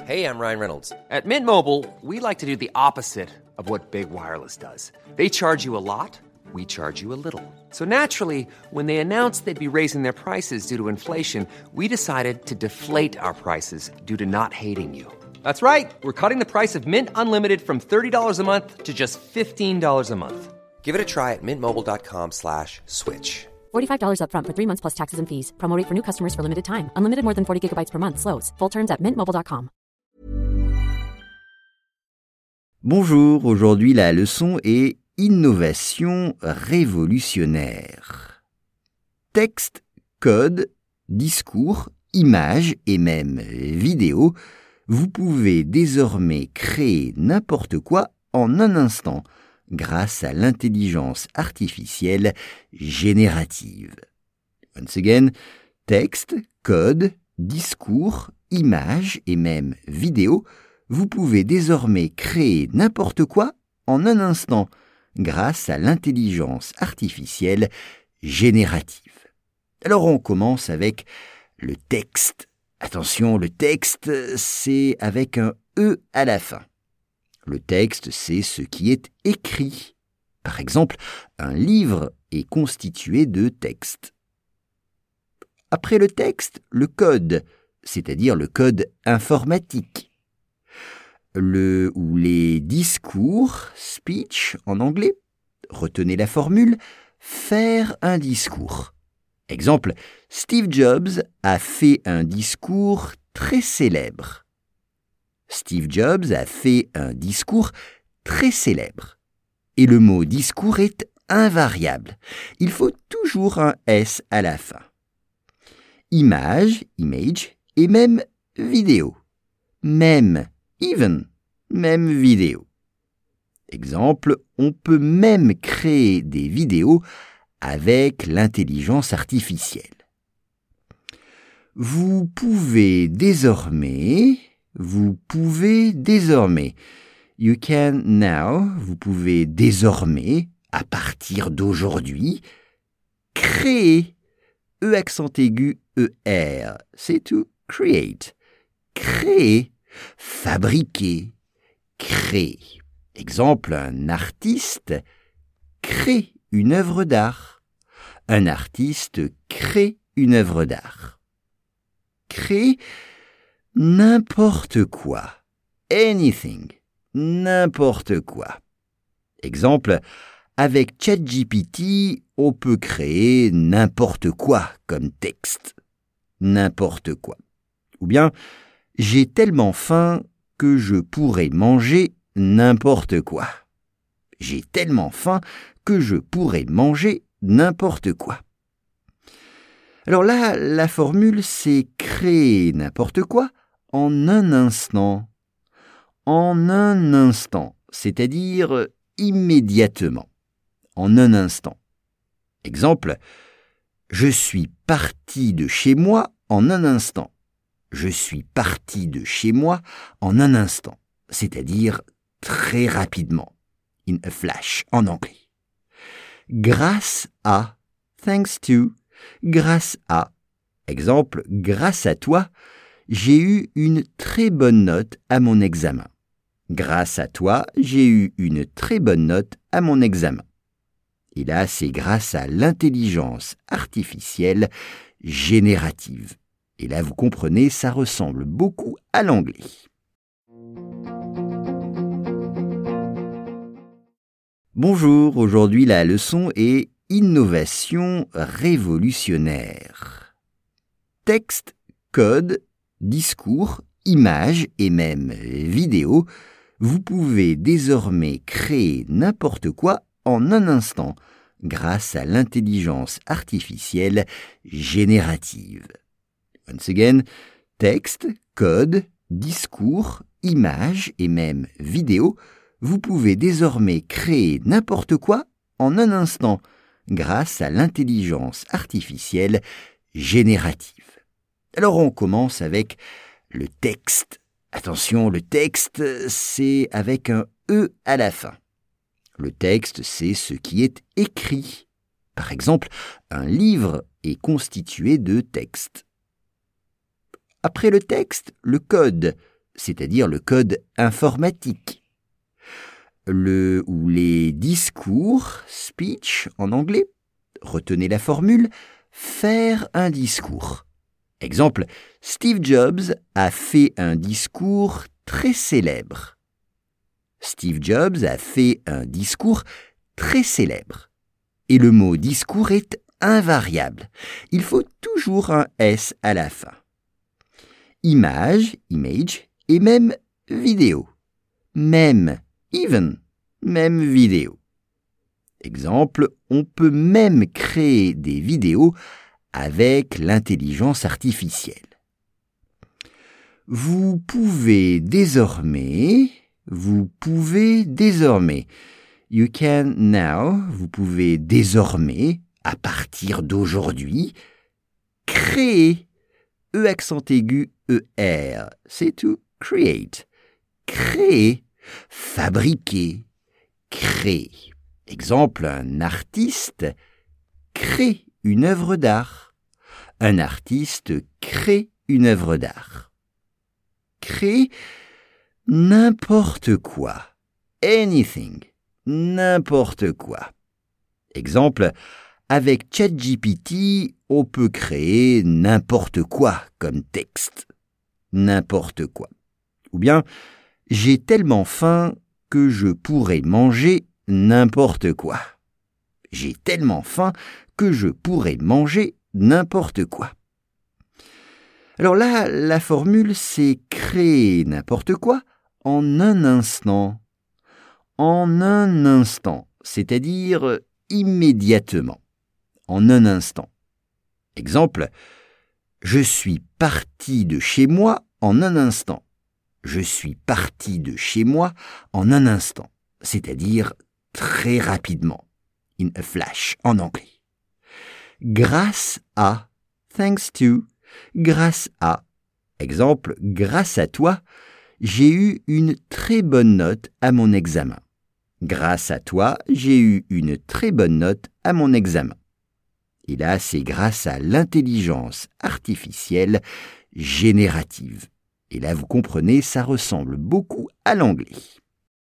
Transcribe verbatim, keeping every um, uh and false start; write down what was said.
Hey, I'm Ryan Reynolds. At Mint Mobile, we like to do the opposite of what Big Wireless does. They charge you a lot, we charge you a little. So naturally, when they announced they'd be raising their prices due to inflation, we decided to deflate our prices due to not hating you. That's right. We're cutting the price of Mint Unlimited from thirty dollars a month to just fifteen dollars a month. Give it a try at mintmobile.com slash switch. forty-five dollars up front for three months plus taxes and fees. Promo rate for new customers for limited time. Unlimited more than forty gigabytes per month. Slows full terms at mint mobile dot com. Bonjour, aujourd'hui la leçon est innovation révolutionnaire. Texte, code, discours, images et même vidéo, vous pouvez désormais créer n'importe quoi en un instant grâce à l'intelligence artificielle générative. Once again, texte, code, discours, images et même vidéo, vous pouvez désormais créer n'importe quoi en un instant grâce à l'intelligence artificielle générative. Alors on commence avec le texte. Attention, le texte, c'est avec un E à la fin. Le texte, c'est ce qui est écrit. Par exemple, un livre est constitué de texte. Après le texte, le code, c'est-à-dire le code informatique. Le ou les discours, speech en anglais. Retenez la formule, faire un discours. Exemple, Steve Jobs a fait un discours très célèbre. Steve Jobs a fait un discours très célèbre. Et le mot discours est invariable. Il faut toujours un S à la fin. Image, image, et même vidéo. Même, even, même vidéo. Exemple, on peut même créer des vidéos avec l'intelligence artificielle. Vous pouvez désormais, vous pouvez désormais, you can now, vous pouvez désormais, à partir d'aujourd'hui, créer, E accent aigu, E R, c'est tout, create, créer, fabriquer, créer. Exemple, un artiste crée une œuvre d'art. Un artiste crée une œuvre d'art. Créer n'importe quoi. Anything. N'importe quoi. Exemple, avec ChatGPT, on peut créer n'importe quoi comme texte. N'importe quoi. Ou bien, j'ai tellement faim que je pourrais manger n'importe quoi. J'ai tellement faim que je pourrais manger n'importe quoi. Alors là, la formule, c'est créer n'importe quoi en un instant. En un instant, c'est-à-dire immédiatement. En un instant. Exemple, je suis parti de chez moi en un instant. Je suis parti de chez moi en un instant, c'est-à-dire très rapidement. In a flash, en anglais. Grâce à, thanks to, grâce à. Exemple, grâce à toi, j'ai eu une très bonne note à mon examen. Grâce à toi, j'ai eu une très bonne note à mon examen. Et là, c'est grâce à l'intelligence artificielle générative. Et là, vous comprenez, ça ressemble beaucoup à l'anglais. Bonjour, aujourd'hui la leçon est innovation révolutionnaire. Texte, code, discours, images et même vidéo, vous pouvez désormais créer n'importe quoi en un instant grâce à l'intelligence artificielle générative. Once again, texte, code, discours, images et même vidéo, vous pouvez désormais créer n'importe quoi en un instant grâce à l'intelligence artificielle générative. Alors on commence avec le texte. Attention, le texte, c'est avec un E à la fin. Le texte, c'est ce qui est écrit. Par exemple, un livre est constitué de texte. Après le texte, le code, c'est-à-dire le code informatique. Le ou les discours, speech en anglais. Retenez la formule, faire un discours. Exemple, Steve Jobs a fait un discours très célèbre. Steve Jobs a fait un discours très célèbre. Et le mot discours est invariable. Il faut toujours un S à la fin. Image, image, et même vidéo. Même, even, même vidéo. Exemple, on peut même créer des vidéos avec l'intelligence artificielle. Vous pouvez désormais, vous pouvez désormais, you can now, vous pouvez désormais, à partir d'aujourd'hui, créer, E accent aigu, E R, c'est tout, create, créer, fabriquer, créer. Exemple, un artiste crée une œuvre d'art. Un artiste crée une œuvre d'art. Créer n'importe quoi. Anything. N'importe quoi. Exemple, avec ChatGPT, on peut créer n'importe quoi comme texte. N'importe quoi. Ou bien, j'ai tellement faim que je pourrais manger n'importe quoi. J'ai tellement faim que je pourrais manger n'importe quoi. Alors là, la formule, c'est créer n'importe quoi en un instant. En un instant, c'est-à-dire immédiatement. En un instant. Exemple, je suis parti de chez moi en un instant. Je suis parti de chez moi en un instant, c'est-à-dire très rapidement. In a flash, en anglais. Grâce à, thanks to, grâce à. Exemple, grâce à toi, j'ai eu une très bonne note à mon examen. Grâce à toi, j'ai eu une très bonne note à mon examen. Et là, c'est grâce à l'intelligence artificielle générative. Et là, vous comprenez, ça ressemble beaucoup à l'anglais.